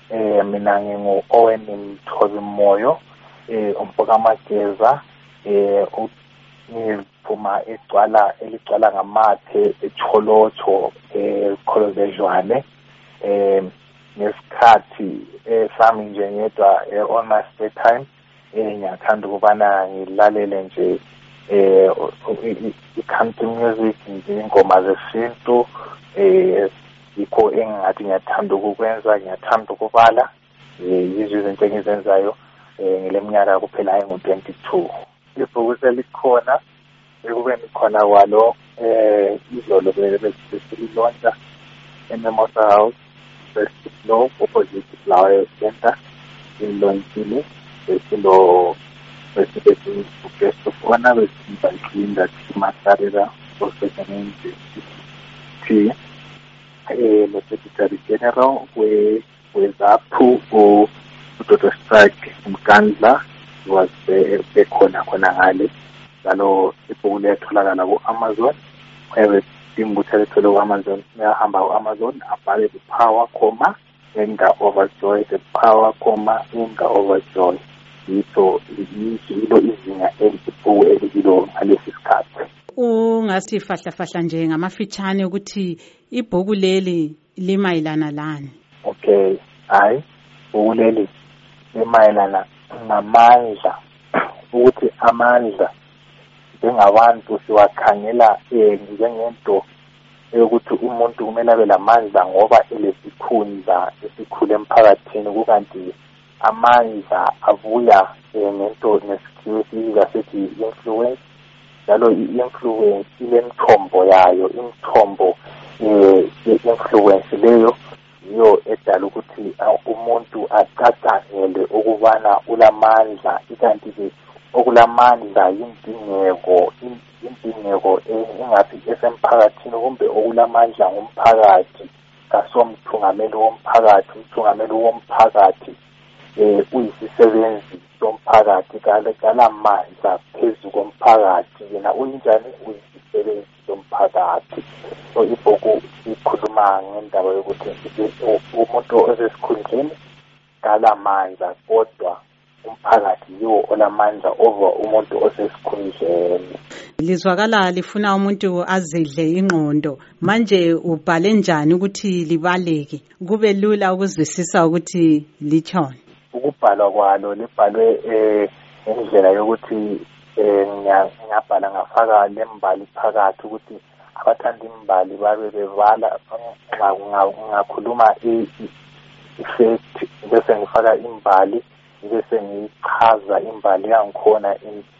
mina ngingu-Owen Mthobi Moyo, umfoka Mageza, ngiphuma eligcwala ngamathe eCholocho, Kholozejwane, ngesikhathi sami nje ngedwa on my spare time, ngiyathanda ukubana ngilalele nje i-country music, ingoma zesintu, yikho engathi ngiyathanda ukukwenza, ngiyathanda ukubala, yizo izinto engizenzayo ngile minyaka kuphela engu-22. Ibhuku selikhona, ekubeni khona kwalo izolo besililontsha eMimosa House, first floor, opposite Flower Center, ilonchile, besibe fona besibailinda Masarira Secretary the Secretary General wezaphu uDr. Strike Mkandla was bekhona ngale lalo ibhuku liyatholakala ku-Amazon. Dinga ukuthi alithole ku-Amazon, uyahamba ku-Amazon abhale the power, anger overjoy, the power, anger overjoy. Yilo izinga elibhuku elikilo ngalesi sikhathi. Ungasifahla nje ngamafitshane ukuthi ibhuku leli limayelana lani? Okay, ibhuku leli limayelana namandla, ukuthi amandla njengabantu siwakhangela njengento yokuthi umuntu kumele abe lamandla ngoba elesikhundla esikhulu emphakathini, kukanti amandla abuya ngento nesikhiwo esiyibiza sithi influence. Njalo i-influence ilemthombo yayo, imthombo ye-influence leyo yiyo edala ukuthi umuntu acacangele ukubana ulamandla, ikanti-ke okulamandla yindingeko engathi esemphakathini, kumbe okulamandla ngumphakathi, kasomthungameli womphakathi. Umthungameli womphakathi uyisisebenzi somphakathi, kalamandla phezu komphakathi, yena uyinjani, uyisisebenzi somphakathi. So ibhuku ikhuluma ngendaba yokuthi umuntu osesikhundleni kalamandla, kodwa umphakathi yiwo olamandla over umuntu osesikhundleni. Lizwakala lifuna umuntu azidle ingqondo. Manje ubhale njani ukuthi libaleke kube lula ukuzwisisa ukuthi litshoni? Ukubhalwa kwalo libhalwe ngendlela yokuthi ngiyabhala ngafaka lembali phakathi ukuthi abathanda imbali babe bebala. Ngakhuluma i-fact bese ngifaka imbali, bese ngichaza imbali yangikhona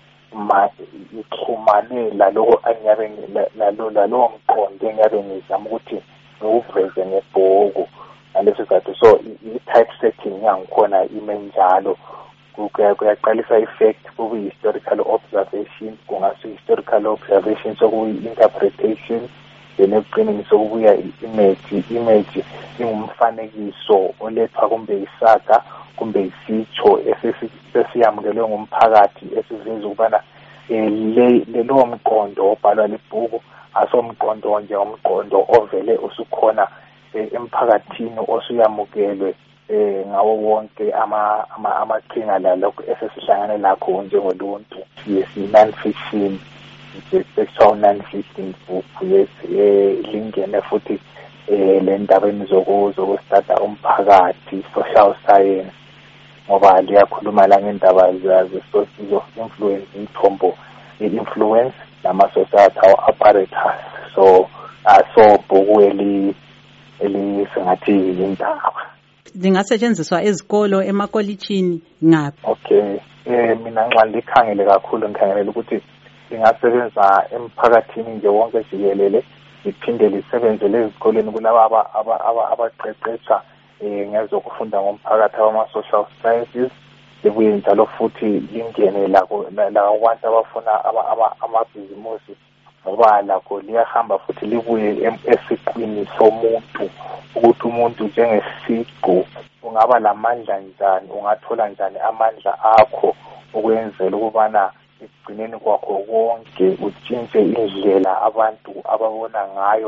ixhumane laloko lalowo mqondo engiyabe ngizama ukuthi ngiwuveze ngebhuku ngaleso sikhathi. So i-typesetting yangikhona ime njalo, kuyaqalisa i-fact, kuyi-historical observation, kungasi-historical observation, sokuyi-interpretation, then ekugcineni sokubuya i-image ingumfanekiso olethwa kumbe isaga kumbe isitsho esesiyamukelwe ngumphakathi, esiveza ukubana lelo mqondo obhalwa libhuku asomqondo nje umqondo ovele usukhona emphakathini osuyamukelwe ngawo wonke amaqhinga lalokho esesihlangane lakho njengoluntu. Yes, non-fiction, sexual non-fiction book, yes, lingene futhi le ndabeni zokustada umphakathi, social science, ngoba liyakhuluma la ngendaba ze-sources of influence, imthombo i-influence nama-societal apparatus. So bhuku elisengathi yindaba. Lingasetshenziswa ezikolo, emakolitshini, ngaphi? Okay, mina nxa likhangele kakhulu ngikhangelela ukuthi lingasebenza emphakathini nje wonke jikelele, liphinde lisebenzele ezikoleni kulaba abaqeqetsha ngezokufunda ngomphakathi abama-social sciences. Libuye njalo futhi lingene labo abantu abafuna amabhizimusi, ngoba lakho liyahamba futhi libuye esiqwini somuntu, ukuthi umuntu njengesiqu ungaba lamandla njani, ungathola njani amandla akho ukwenzela ukubana ekugcineni kwakho konke utshintshe indlela abantu ababona ngayo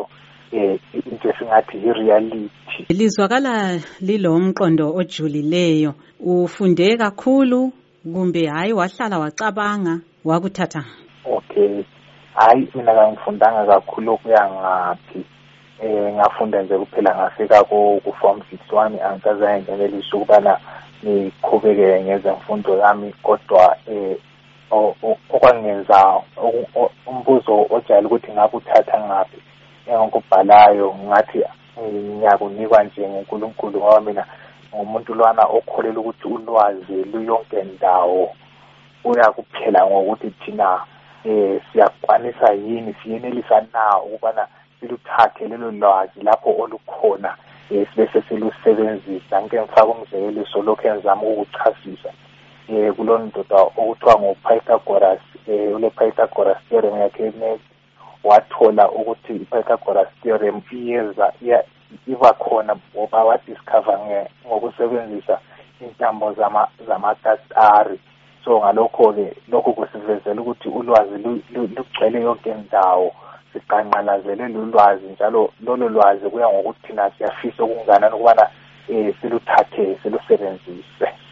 into esingathi i-reality. Lizwakala lilomqondo ojulileyo. Ufunde kakhulu kumbe hayi wahlala wacabanga wakuthatha? Okay, hayi mina kangifundanga kakhulu okuya ngaphi. Ngafunda nje kuphela ngafika ku-form 6 wami angikaze ngenelisa ukubana ngiqhubeke ngezemfundo yami, kodwa okwangenza umbuzo ojayele ukuthi ngabe uthatha ngaphi ngokubhalayo ngathi ngiyakunikwa nje nguNkulunkulu, ngoba mina ngumuntu lwana okholela ukuthi ulwazi luyonke ndawo. Uyakuphela ngokuthi thina siyakwanisa yini, siyenelisa na ukubana siluthathe lelo lwazi lapho olukhona sibese silusebenzisa. Ngike ngifaka umzekeliso lokho enzama ukuchasisa kulo ndoda okuthiwa nguPythagoras. uLePythagoras theorem yakhe wathola ukuthi iPythagoras theorem iba khona ngoba wadiscover ngokusebenzisa intambo zamatatari. So ngalokho-ke lokho kusivezela ukuthi ulwazi lugcwele yonke ndawo, siqanqanazele lolwazi njalo lolo lwazi kuya ngokuthi thina siyafisa okunganani ukubana siluthathe silusebenzise.